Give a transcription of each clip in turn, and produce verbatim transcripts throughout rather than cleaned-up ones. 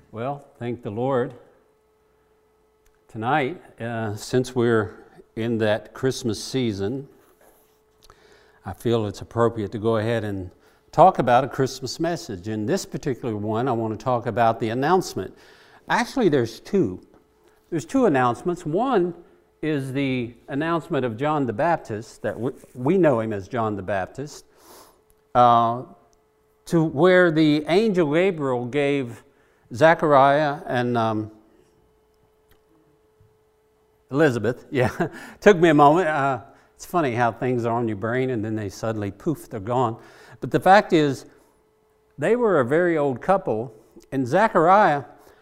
Well, thank the Lord. Tonight, uh, since we're in that Christmas season, I feel it's appropriate to go ahead and talk about a Christmas message. In this particular one, I want to talk about the announcement. Actually, there's two. There's two announcements. One is the announcement of John the Baptist, that we, we know him as John the Baptist, uh, to where the angel Gabriel gave Zechariah and um, Elizabeth, yeah, took me a moment. Uh, it's funny how things are on your brain and then they suddenly, poof, they're gone. But the fact is, they were a very old couple, and Zechariah,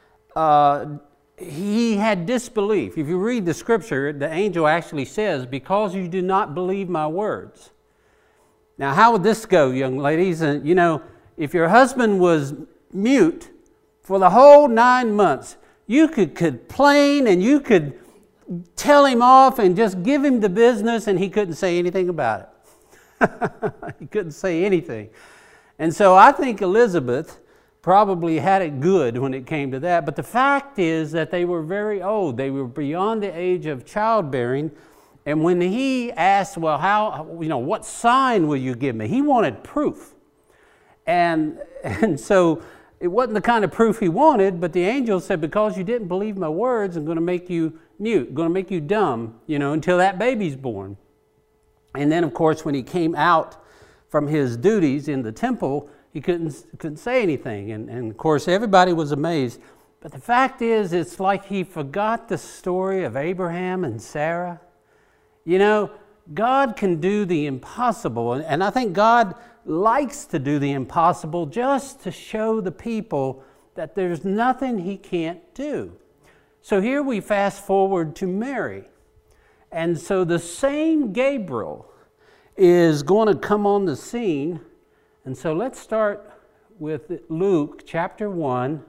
uh, he had disbelief. If you read the scripture, the angel actually says, because you do not believe my words. Now, how would this go, young ladies? And you know, if your husband was mute for the whole nine months, you could complain and you could tell him off and just give him the business and he couldn't say anything about it. He couldn't say anything. And so I think Elizabeth probably had it good when it came to that. But the fact is that they were very old. They were beyond the age of childbearing. And when he asked, well, how, you know, what sign will you give me? He wanted proof. And, and so it wasn't the kind of proof he wanted, but the angel said, because you didn't believe my words, I'm going to make you mute, going to make you dumb, you know, until that baby's born. And then, of course, when he came out from his duties in the temple, he couldn't, couldn't say anything. And, and, of course, everybody was amazed. But the fact is, it's like he forgot the story of Abraham and Sarah. You know, God can do the impossible. And, and I think God likes to do the impossible just to show the people that there's nothing he can't do. So here we fast forward to Mary. And so the same Gabriel is going to come on the scene. And so let's start with Luke chapter one,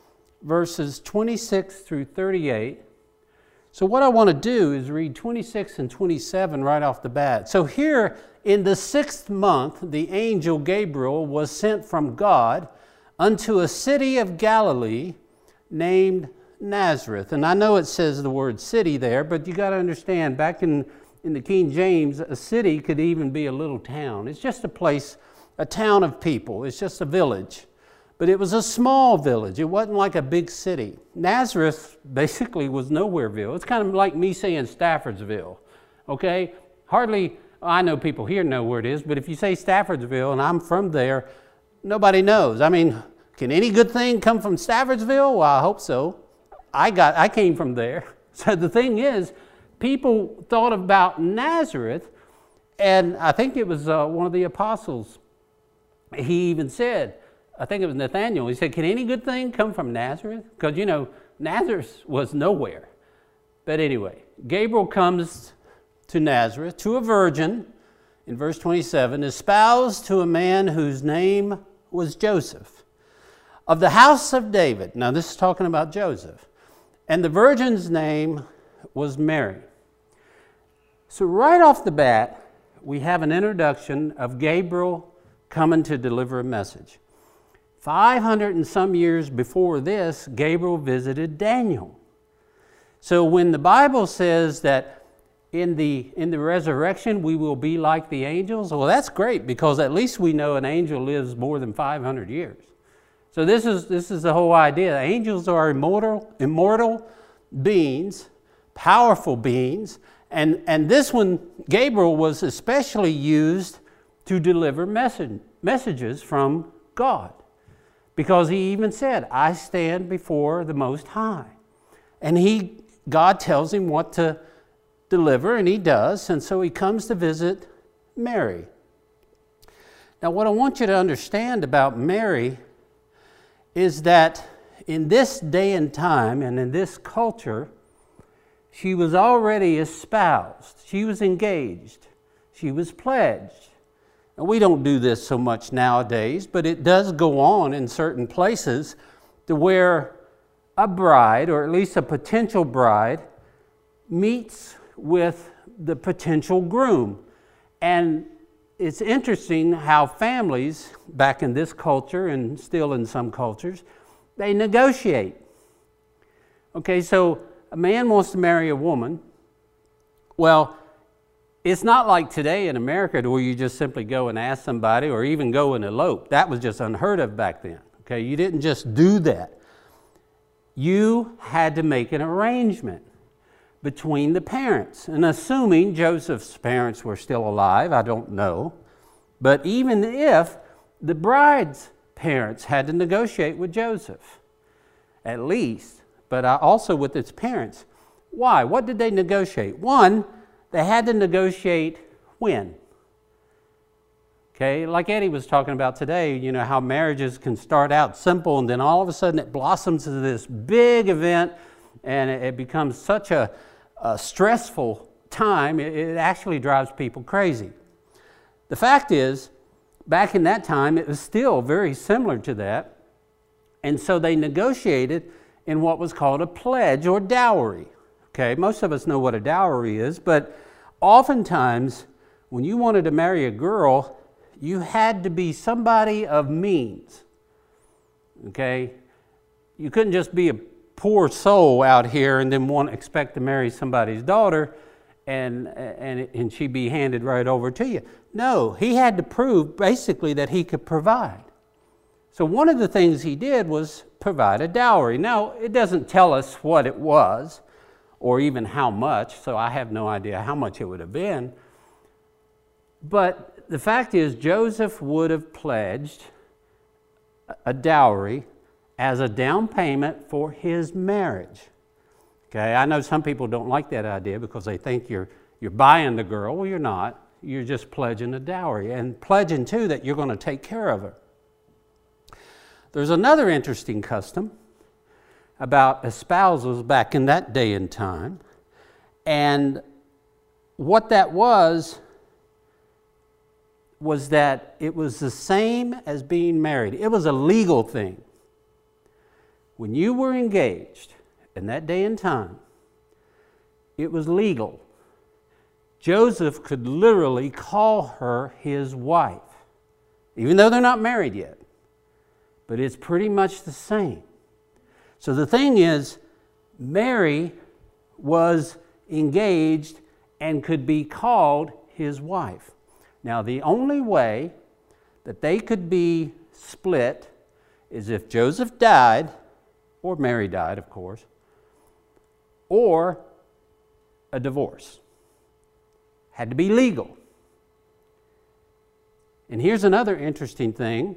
verses twenty-six through thirty-eight. So what I want to do is read twenty-six and twenty-seven right off the bat. So here in the sixth month, the angel Gabriel was sent from God unto a city of Galilee named Nazareth. And I know it says the word city there, but you got to understand, back in, in the King James, a city could even be a little town. It's just a place, a town of people. It's just a village. But it was a small village. It wasn't like a big city. Nazareth basically was Nowhereville. It's kind of like me saying Staffordsville, okay? Hardly, I know people here know where it is, but if you say Staffordsville and I'm from there, nobody knows. I mean, can any good thing come from Staffordsville? Well, I hope so. I got, I came from there. So the thing is, people thought about Nazareth, and I think it was uh, one of the apostles. He even said, I think it was Nathaniel, he said, can any good thing come from Nazareth? Because, you know, Nazareth was nowhere. But anyway, Gabriel comes to Nazareth, to a virgin, in verse twenty-seven, espoused to a man whose name was Joseph, of the house of David. Now, this is talking about Joseph. And the virgin's name was Mary. So right off the bat, we have an introduction of Gabriel coming to deliver a message. five hundred and some years before this, Gabriel visited Daniel. So when the Bible says that in the, in the resurrection we will be like the angels, well, that's great, because at least we know an angel lives more than five hundred years. So this is, this is the whole idea. Angels are immortal, immortal beings, powerful beings, and, and this one, Gabriel, was especially used to deliver message, messages from God. Because he even said, I stand before the Most High. And he, God tells him what to deliver, and he does. And so he comes to visit Mary. Now, what I want you to understand about Mary is that in this day and time and in this culture, she was already espoused. She was engaged. She was pledged. And we don't do this so much nowadays, but it does go on in certain places to where a bride, or at least a potential bride, meets with the potential groom. And it's interesting how families, back in this culture and still in some cultures, They negotiate. Okay, so a man wants to marry a woman. Well, it's not like today in America where you just simply go and ask somebody or even go and elope. That was just unheard of back then. Okay, you didn't just do that. You had to make an arrangement between the parents. And assuming Joseph's parents were still alive, I don't know. But even if the bride's parents had to negotiate with Joseph, at least, but also with its parents. Why? What did they negotiate? One, they had to negotiate when. Okay, like Eddie was talking about today, you know, how marriages can start out simple and then all of a sudden it blossoms into this big event and it becomes such a, a stressful time, it, it actually drives people crazy. The fact is, back in that time, it was still very similar to that. And so they negotiated in what was called a pledge or dowry. Okay, most of us know what a dowry is, but oftentimes when you wanted to marry a girl, you had to be somebody of means. Okay, you couldn't just be a poor soul out here and then want to expect to marry somebody's daughter and, and, and she'd be handed right over to you. No, he had to prove basically that he could provide. So one of the things he did was provide a dowry. Now, it doesn't tell us what it was or even how much, so I have no idea how much it would have been. But the fact is, Joseph would have pledged a dowry as a down payment for his marriage. Okay, I know some people don't like that idea because they think you're, you're buying the girl. Well, you're not. You're just pledging a dowry and pledging, too, that you're going to take care of her. There's another interesting custom about espousals back in that day and time. And what that was, was that it was the same as being married. It was a legal thing. When you were engaged in that day and time, it was legal. Joseph could literally call her his wife, even though they're not married yet. But it's pretty much the same. So the thing is, Mary was engaged and could be called his wife. Now, the only way that they could be split is if Joseph died, or Mary died, of course, or a divorce. Had to be legal. And here's another interesting thing.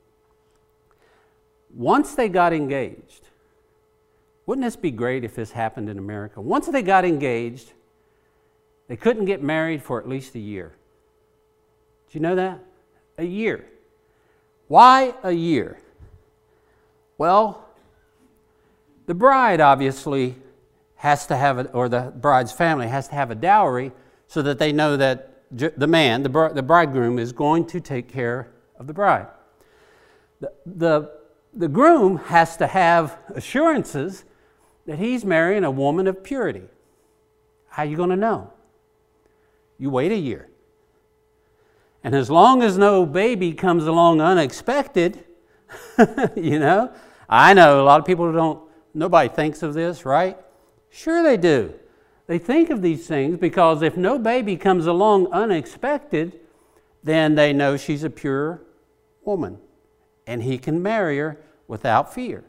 Once they got engaged, wouldn't this be great if this happened in America? Once they got engaged, they couldn't get married for at least a year. Did you know that? A year. Why a year? Well, the bride obviously has to have, a, or the bride's family has to have a dowry so that they know that the man, the, br- the bridegroom, is going to take care of the bride. The, the, the groom has to have assurances that he's marrying a woman of purity. How are you going to know? You wait a year. And as long as no baby comes along unexpected, you know, I know a lot of people don't, nobody thinks of this, right? Sure they do. They think of these things because if no baby comes along unexpected, then they know she's a pure woman and he can marry her without fear.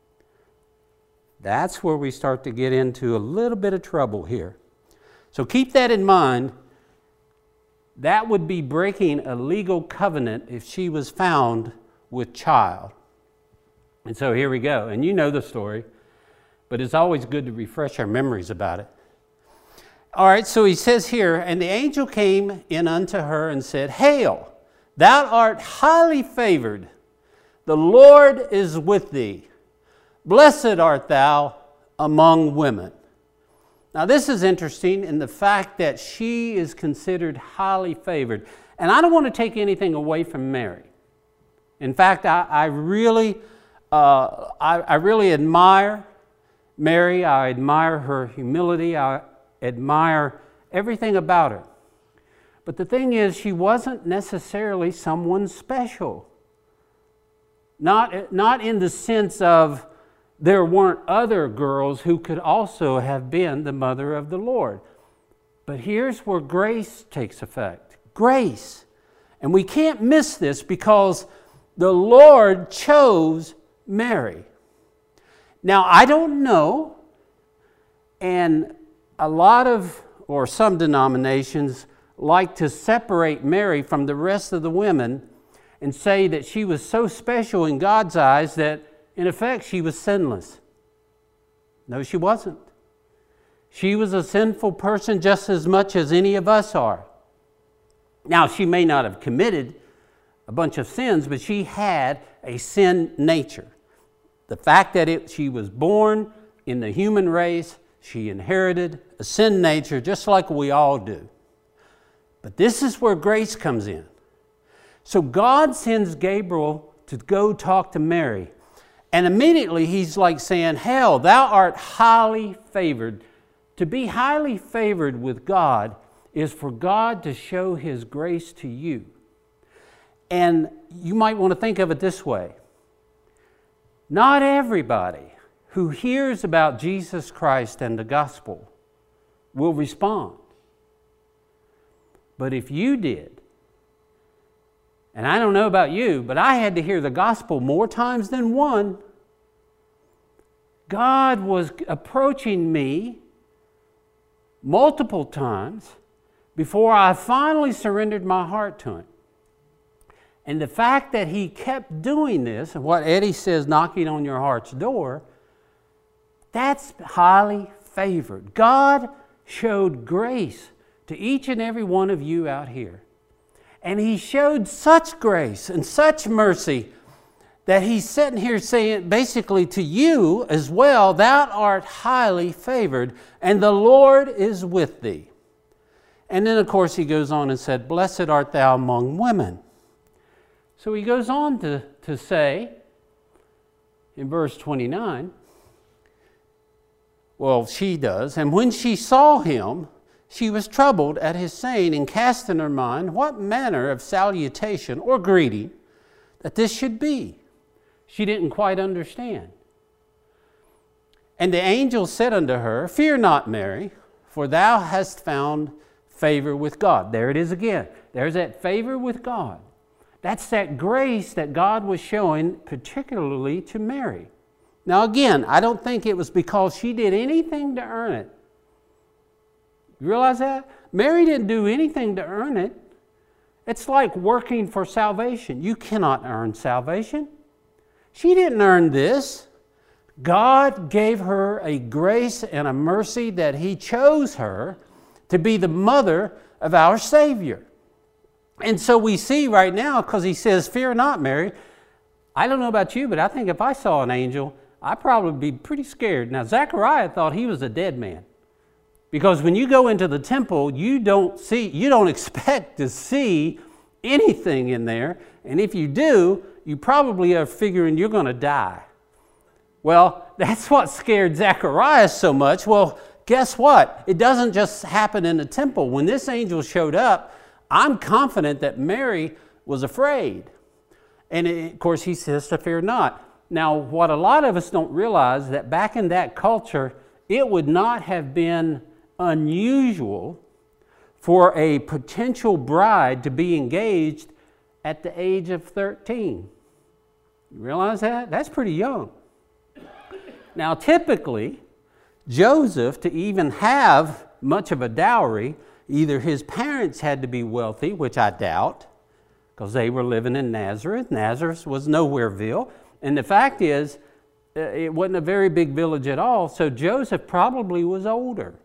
That's where we start to get into a little bit of trouble here. So keep that in mind. That would be breaking a legal covenant if she was found with child. And so here we go. And you know the story, but it's always good to refresh our memories about it. All right, so he says here, and the angel came in unto her and said, Hail, thou art highly favored. The Lord is with thee. Blessed art thou among women. Now this is interesting in the fact that she is considered highly favored. And I don't want to take anything away from Mary. In fact, I, I really, uh, I, I really admire Mary. I admire her humility. I admire everything about her. But the thing is, she wasn't necessarily someone special. Not, not in the sense of there weren't other girls who could also have been the mother of the Lord. But here's where grace takes effect. Grace. And we can't miss this because the Lord chose Mary. Now, I don't know, and a lot of, or some denominations, like to separate Mary from the rest of the women and say that she was so special in God's eyes that, in effect, she was sinless. No, she wasn't. She was a sinful person just as much as any of us are. Now, she may not have committed a bunch of sins, but she had a sin nature. The fact that it, she was born in the human race, she inherited a sin nature just like we all do. But this is where grace comes in. So God sends Gabriel to go talk to Mary. And immediately he's like saying, "Hail, thou art highly favored." To be highly favored with God is for God to show His grace to you. And you might want to think of it this way. Not everybody who hears about Jesus Christ and the gospel will respond. But if you did, and I don't know about you, but I had to hear the gospel more times than one. God was approaching me multiple times before I finally surrendered my heart to Him. And the fact that He kept doing this, and what Eddie says, knocking on your heart's door, that's highly favored. God showed grace to each and every one of you out here. And He showed such grace and such mercy that He's sitting here saying basically to you as well, "Thou art highly favored, and the Lord is with thee." And then of course He goes on and said, "Blessed art thou among women." So He goes on to, to say in verse twenty-nine, well, she does, "And when she saw Him, she was troubled at His saying, and cast in her mind what manner of salutation or greeting that this should be." She didn't quite understand. And the angel said unto her, "Fear not, Mary, for thou hast found favor with God." There it is again. There's that favor with God. That's that grace that God was showing particularly to Mary. Now again, I don't think it was because she did anything to earn it. You realize that? Mary didn't do anything to earn it. It's like working for salvation. You cannot earn salvation. She didn't earn this. God gave her a grace and a mercy that He chose her to be the mother of our Savior. And so we see right now, because He says, "Fear not, Mary." I don't know about you, but I think if I saw an angel, I'd probably be pretty scared. Now, Zechariah thought he was a dead man. Because when you go into the temple, you don't see, you don't expect to see anything in there. And if you do, you probably are figuring you're going to die. Well, that's what scared Zechariah so much. Well, guess what? It doesn't just happen in the temple. When this angel showed up, I'm confident that Mary was afraid. And it, of course, he says to fear not. Now, what a lot of us don't realize, that back in that culture, it would not have been unusual for a potential bride to be engaged at the age of thirteen. You realize that? That's pretty young. Now, typically, Joseph, to even have much of a dowry, either his parents had to be wealthy, which I doubt, because they were living in Nazareth. Nazareth was Nowhereville. And the fact is, it wasn't a very big village at all, so Joseph probably was older.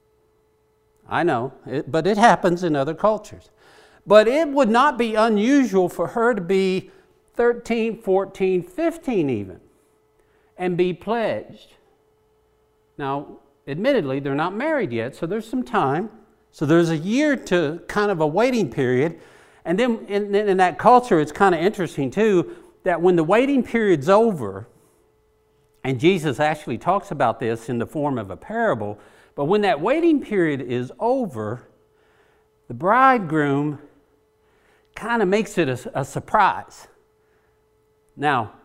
I know, it, but it happens in other cultures. But it would not be unusual for her to be thirteen, fourteen, fifteen even, and be pledged. Now, admittedly, they're not married yet, so there's some time. So there's a year to kind of a waiting period. And then in, in that culture, it's kind of interesting too, that when the waiting period's over, and Jesus actually talks about this in the form of a parable, but when that waiting period is over, the bridegroom kind of makes it a, a surprise. Now,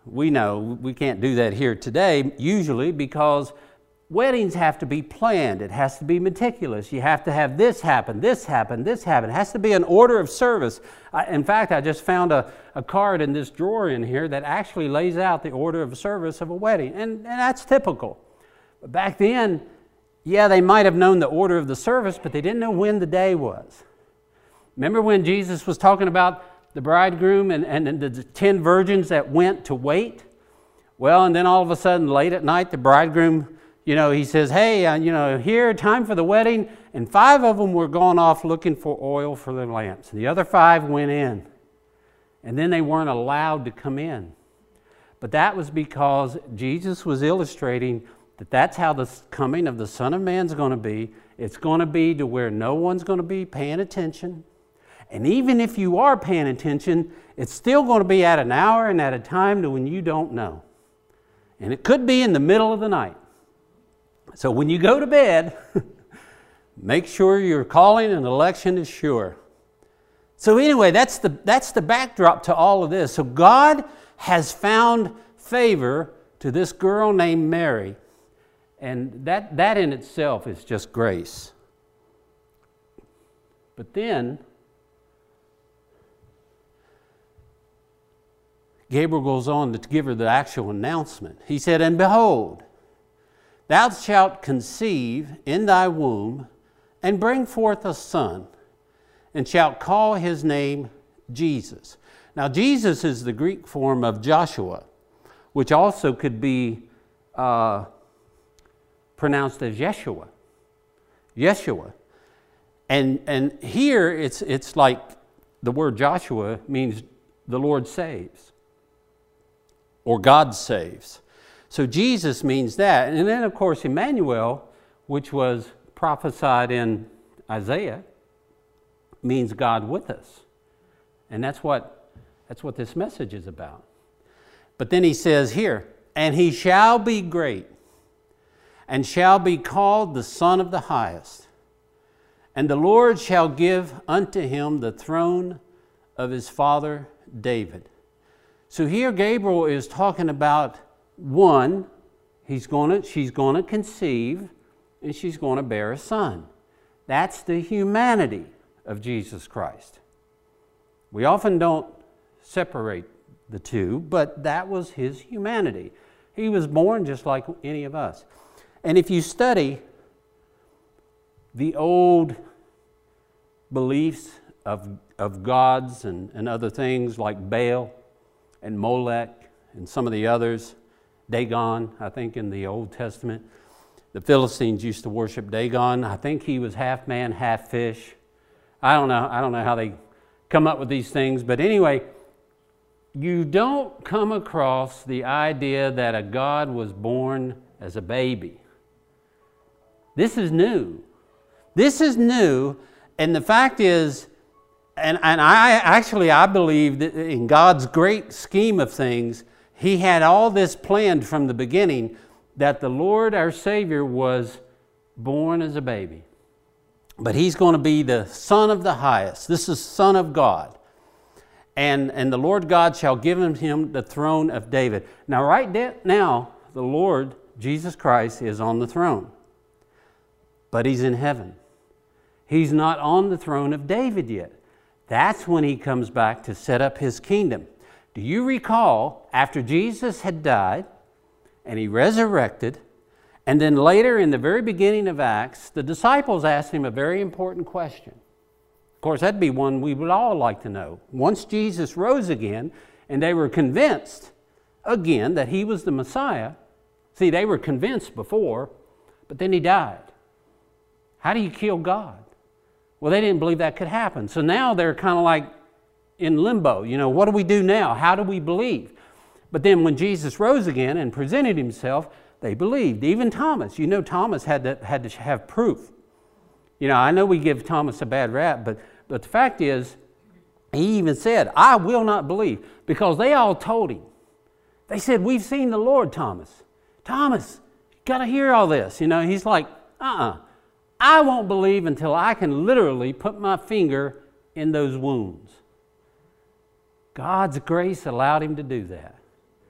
we know we can't do that here today, usually, because weddings have to be planned. It has to be meticulous. You have to have this happen, this happen, this happen. It has to be an order of service. I, in fact, I just found a, a card in this drawer in here that actually lays out the order of service of a wedding, and, and that's typical. But back then, yeah, they might have known the order of the service, but they didn't know when the day was. Remember when Jesus was talking about the bridegroom and, and, and the ten virgins that went to wait? Well, and then all of a sudden, late at night, the bridegroom, you know, he says, hey, uh, you know, here, time for the wedding. And five of them were gone off looking for oil for their lamps. The other five went in. And then they weren't allowed to come in. But that was because Jesus was illustrating that that's how the coming of the Son of Man is going to be. It's going to be to where no one's going to be paying attention. And even if you are paying attention, it's still going to be at an hour and at a time to when you don't know. And it could be in the middle of the night. So when you go to bed, make sure your calling and election is sure. So anyway, that's the, that's the backdrop to all of this. So God has found favor to this girl named Mary. And that, that in itself is just grace. But then, Gabriel goes on to give her the actual announcement. He said, and behold, thou shalt conceive in thy womb, and bring forth a son, and shalt call his name Jesus. Now, Jesus is the Greek form of Joshua, which also could be uh, pronounced as Yeshua. Yeshua. And, and here, it's, it's like the word Joshua means the Lord saves, or God saves. So Jesus means that. And then, of course, Emmanuel, which was prophesied in Isaiah, means God with us. And that's what, that's what this message is about. But then he says here, and he shall be great, and shall be called the Son of the Highest. And the Lord shall give unto him the throne of his father David. So here Gabriel is talking about one, he's gonna, she's going to conceive, and she's going to bear a son. That's the humanity of Jesus Christ. We often don't separate the two, but that was his humanity. He was born just like any of us. And if you study the old beliefs of, of gods and, and other things like Baal and Molech and some of the others, Dagon, I think in the Old Testament, the Philistines used to worship Dagon. I think he was half man, half fish. I don't know. I don't know how they come up with these things. But anyway, you don't come across the idea that a God was born as a baby. This is new. This is new. And the fact is, and, and I actually, I believe that in God's great scheme of things, he had all this planned from the beginning, that the Lord, our Savior, was born as a baby. But he's going to be the Son of the Highest. This is Son of God. And, and the Lord God shall give him the throne of David. Now, right now, the Lord, Jesus Christ, is on the throne. But he's in heaven. He's not on the throne of David yet. That's when he comes back to set up his kingdom. Do you recall, after Jesus had died, and he resurrected, and then later in the very beginning of Acts, the disciples asked him a very important question. Of course, that'd be one we would all like to know. Once Jesus rose again, and they were convinced again that he was the Messiah. See, they were convinced before, but then he died. How do you kill God? Well, they didn't believe that could happen. So now they're kind of like in limbo. You know, what do we do now? How do we believe? But then when Jesus rose again and presented himself, they believed. Even Thomas. You know, Thomas had to, had to have proof. You know, I know we give Thomas a bad rap, but, but the fact is, he even said, I will not believe, because they all told him. They said, we've seen the Lord, Thomas. Thomas, you got to hear all this. You know, he's like, uh-uh. I won't believe until I can literally put my finger in those wounds. God's grace allowed him to do that.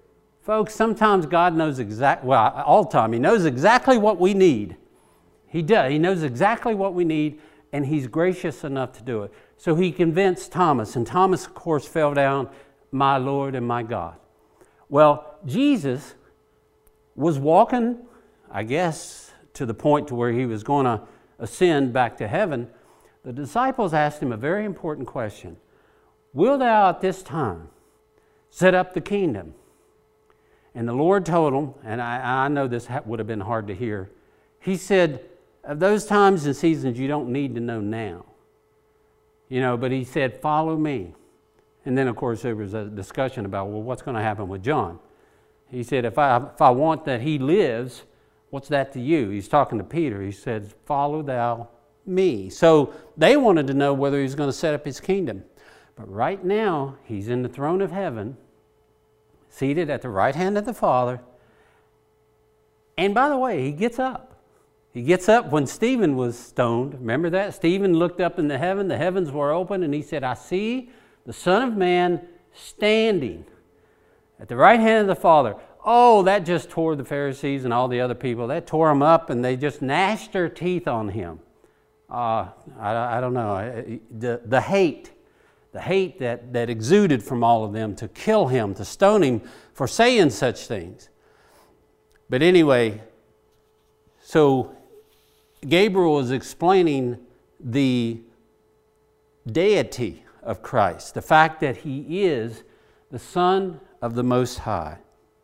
Folks, sometimes God knows exact, well, all the time, He knows exactly what we need. He does. He knows exactly what we need, and He's gracious enough to do it. So He convinced Thomas, and Thomas, of course, fell down, my Lord and my God. Well, Jesus was walking, I guess, to the point to where He was going to ascend back to heaven. The disciples asked Him a very important question. Will thou at this time set up the kingdom? And the Lord told them, and I, I know this would have been hard to hear, He said, of those times and seasons you don't need to know now. You know, but He said, follow me. And then, of course, there was a discussion about, well, what's going to happen with John? He said, if I, if I want that he lives, what's that to you? He's talking to Peter. He said, follow thou me. So they wanted to know whether he was going to set up his kingdom. But right now, He's in the throne of heaven, seated at the right hand of the Father. And by the way, He gets up. He gets up when Stephen was stoned. Remember that? Stephen looked up into heaven. The heavens were open, and he said, I see the Son of Man standing at the right hand of the Father. Oh, that just tore the Pharisees and all the other people. That tore them up, and they just gnashed their teeth on Him. Uh, I, I don't know. The, the hate, the hate that, that exuded from all of them to kill Him, to stone Him for saying such things. But anyway, so Gabriel is explaining the deity of Christ, the fact that He is the Son of the Most High.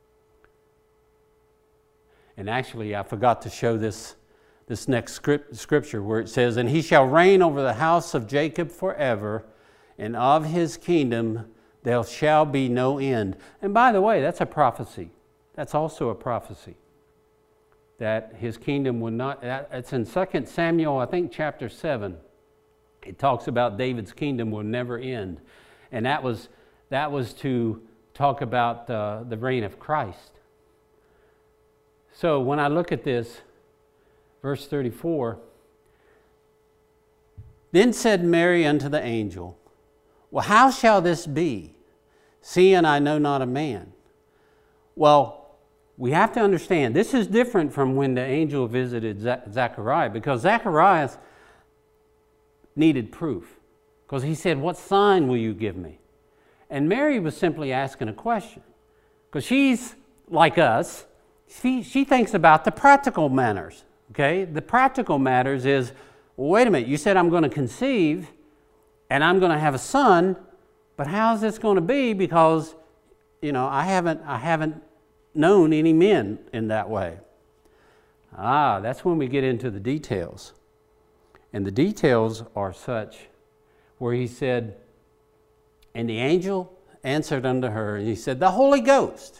And actually, I forgot to show this, this next script, scripture where it says, and He shall reign over the house of Jacob forever, and of His kingdom there shall be no end. And by the way, that's a prophecy. That's also a prophecy, that His kingdom would not, it's in Second Samuel, I think chapter seven. It talks about David's kingdom will never end. And that was, that was to talk about uh, the reign of Christ. So when I look at this, verse thirty-four, then said Mary unto the angel, well, how shall this be, seeing I know not a man? Well, we have to understand, this is different from when the angel visited Zechariah, because Zechariah needed proof. Because he said, what sign will you give me? And Mary was simply asking a question. Because she's like us, she, she thinks about the practical matters. Okay? The practical matters is, well, wait a minute, you said I'm going to conceive and I'm going to have a son, but how's this going to be? Because, you know, I haven't, I haven't known any men in that way. Ah, that's when we get into the details. And the details are such where he said, and the angel answered unto her, and he said, the Holy Ghost.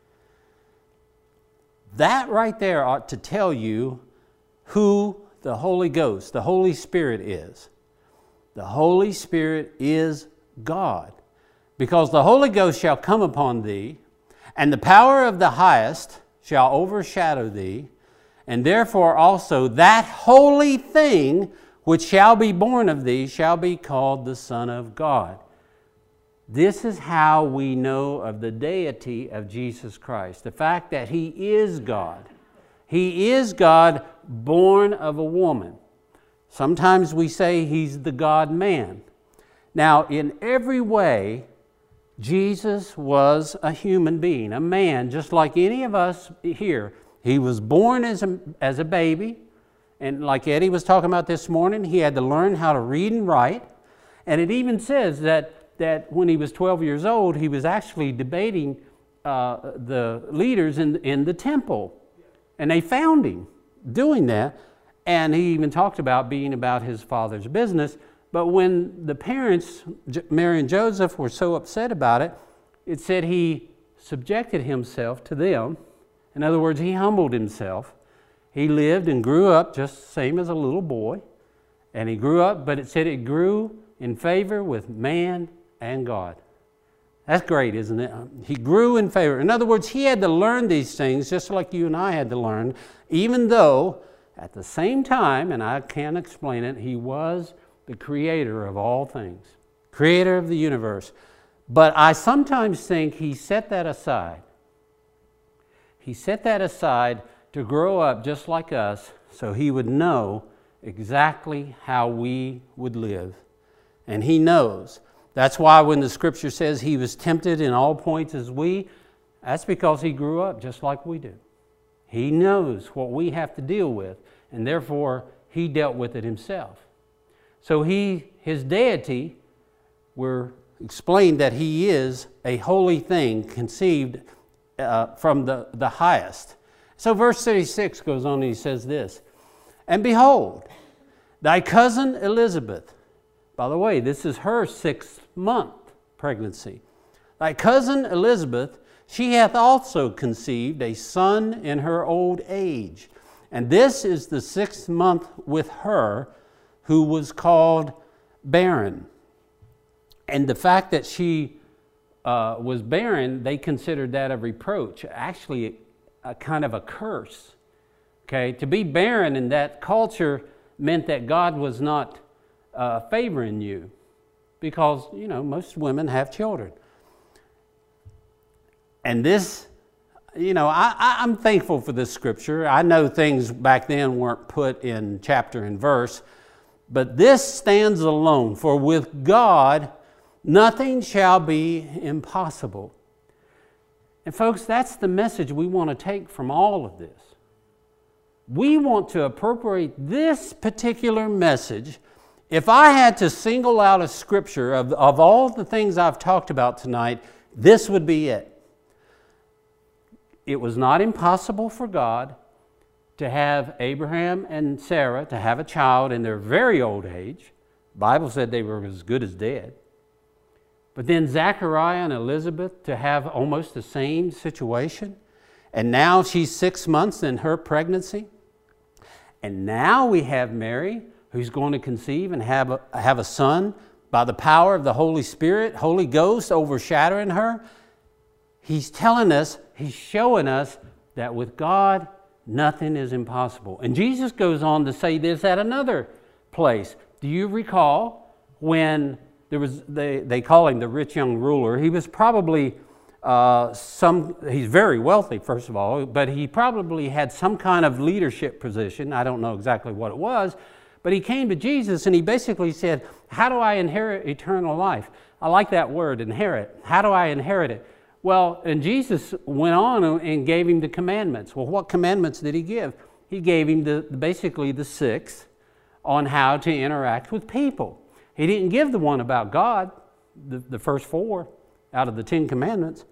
That right there ought to tell you who the Holy Ghost, the Holy Spirit is. The Holy Spirit is God. Because the Holy Ghost shall come upon thee, and the power of the highest shall overshadow thee, and therefore also that holy thing which shall be born of thee shall be called the Son of God. This is how we know of the deity of Jesus Christ, the fact that He is God. He is God born of a woman. Sometimes we say He's the God-man. Now, in every way, Jesus was a human being, a man, just like any of us here. He was born as a, as a baby, and like Eddie was talking about this morning, he had to learn how to read and write. And it even says that that when he was twelve years old, he was actually debating uh, the leaders in, in the temple. And they found him doing that. And he even talked about being about his father's business. But when the parents, Mary and Joseph, were so upset about it, it said he subjected himself to them. In other words, he humbled himself. He lived and grew up just the same as a little boy. And he grew up, but it said it grew in favor with man and God. That's great, isn't it? He grew in favor. In other words, he had to learn these things just like you and I had to learn, even though at the same time, and I can't explain it, he was the creator of all things, creator of the universe. But I sometimes think he set that aside He set that aside to grow up just like us so he would know exactly how we would live. And he knows. That's why when the scripture says he was tempted in all points as we, that's because he grew up just like we do. He knows what we have to deal with, and therefore he dealt with it himself. So he, his deity, we're explained that he is a holy thing conceived uh, from the, the highest. So verse thirty-six goes on and he says this, and behold, thy cousin Elizabeth, by the way, this is her sixth month pregnancy. Thy cousin Elizabeth, she hath also conceived a son in her old age. And this is the sixth month with her, who was called barren. And the fact that she uh, was barren, they considered that a reproach, actually a kind of a curse. Okay, to be barren in that culture meant that God was not uh, favoring you, because, you know, most women have children. And this, you know, I, I, I'm thankful for this scripture. I know things back then weren't put in chapter and verse, but this stands alone. For with God, nothing shall be impossible. And folks, that's the message we want to take from all of this. We want to appropriate this particular message. If I had to single out a scripture of, of all the things I've talked about tonight, this would be it. It was not impossible for God to have Abraham and Sarah to have a child in their very old age. The Bible said they were as good as dead. But then Zachariah and Elizabeth to have almost the same situation. And now she's six months in her pregnancy. And now we have Mary, who's going to conceive and have a, have a son by the power of the Holy Spirit, Holy Ghost overshadowing her. He's telling us, he's showing us that with God, nothing is impossible. And Jesus goes on to say this at another place. Do you recall when there was, they, they call him the rich young ruler. He was probably uh, some, he's very wealthy, first of all, but he probably had some kind of leadership position. I don't know exactly what it was, but he came to Jesus and he basically said, how do I inherit eternal life? I like that word, inherit. How do I inherit it? Well, and Jesus went on and gave him the commandments. Well, what commandments did he give? He gave him the, basically the six on how to interact with people. He didn't give the one about God, the, the first four out of the Ten Commandments.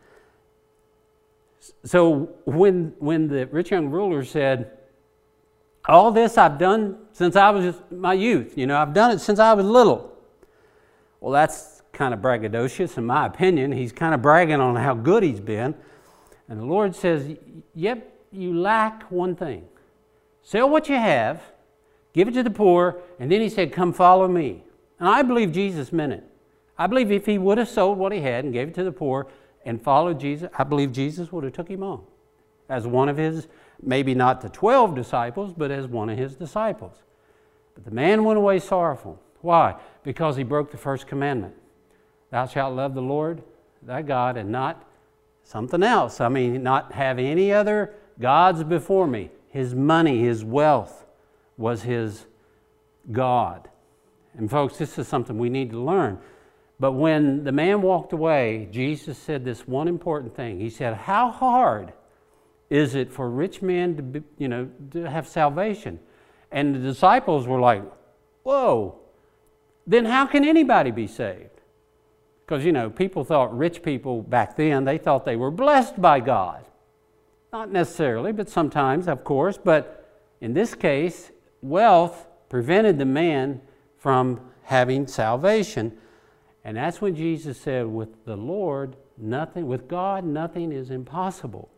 So when, when the rich young ruler said, all this I've done since I was just my youth, you know, I've done it since I was little. Well, that's kind of braggadocious in my opinion. He's kind of bragging on how good he's been. And the Lord says, yep, you lack one thing. Sell what you have, give it to the poor, and then he said, come follow me. And I believe Jesus meant it. I believe if he would have sold what he had and gave it to the poor and followed Jesus, I believe Jesus would have took him on as one of his, maybe not the twelve disciples, but as one of his disciples. But the man went away sorrowful. Why? Because he broke the first commandment. Thou shalt love the Lord thy God and not something else. I mean, not have any other gods before me. His money, his wealth was his God. And folks, this is something we need to learn. But when the man walked away, Jesus said this one important thing. He said, how hard is it for rich men to be, you know, to have salvation? And the disciples were like, whoa, then how can anybody be saved? Because, you know, people thought rich people back then, they thought they were blessed by God. Not necessarily, but sometimes, of course. But in this case, wealth prevented the man from having salvation. And that's when Jesus said, with the Lord, nothing, with God, nothing is impossible.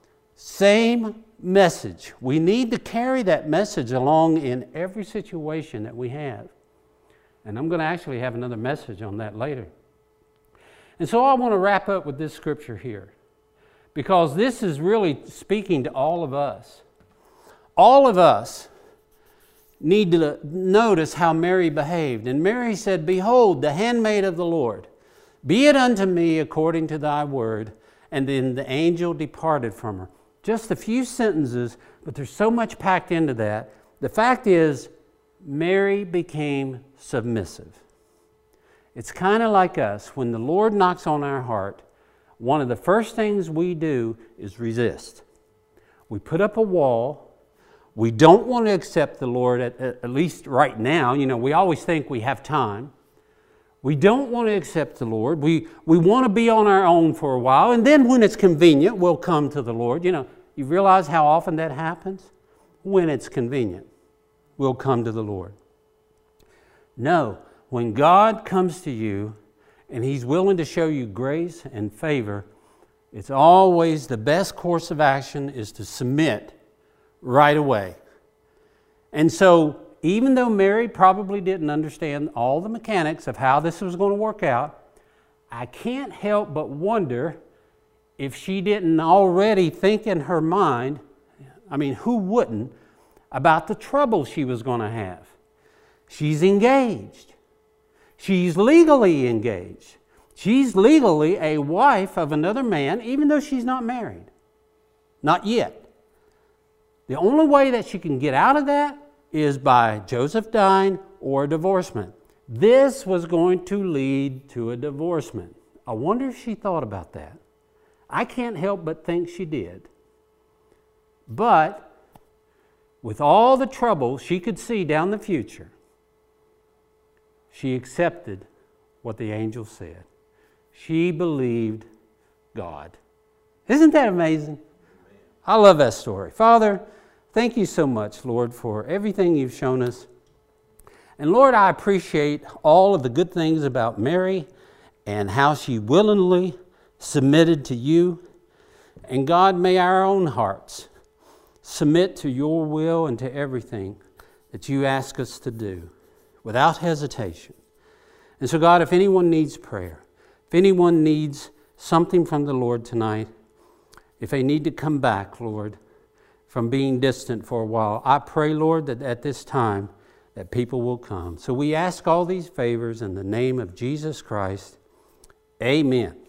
Same message. We need to carry that message along in every situation that we have. And I'm going to actually have another message on that later. And so I want to wrap up with this scripture here, because this is really speaking to all of us. All of us need to notice how Mary behaved. And Mary said, behold, the handmaid of the Lord, be it unto me according to thy word. And then the angel departed from her. just a few sentences, but there's so much packed into that. The fact is, Mary became submissive. It's kind of like us. When the Lord knocks on our heart, one of the first things we do is resist. We put up a wall. We don't want to accept the Lord, at, at least right now. You know, we always think we have time. We don't want to accept the Lord. We, we want to be on our own for a while, and then when it's convenient, we'll come to the Lord. You know, you realize how often that happens? When it's convenient, we'll come to the Lord. No, when God comes to you and He's willing to show you grace and favor, it's always the best course of action is to submit right away. And so, even though Mary probably didn't understand all the mechanics of how this was going to work out, I can't help but wonder if she didn't already think in her mind, I mean, who wouldn't, about the trouble she was going to have. She's engaged. She's legally engaged. She's legally a wife of another man, even though she's not married. Not yet. The only way that she can get out of that is by Joseph dying or a divorcement. This was going to lead to a divorcement. I wonder if she thought about that. I can't help but think she did. But with all the trouble she could see down the future, she accepted what the angel said. She believed God. Isn't that amazing? I love that story. Father, thank you so much, Lord, for everything you've shown us. And Lord, I appreciate all of the good things about Mary and how she willingly submitted to you. And God, may our own hearts submit to your will and to everything that you ask us to do without hesitation. And so, God, if anyone needs prayer, if anyone needs something from the Lord tonight, if they need to come back, Lord, from being distant for a while, I pray, Lord, that at this time that people will come. So we ask all these favors in the name of Jesus Christ. Amen.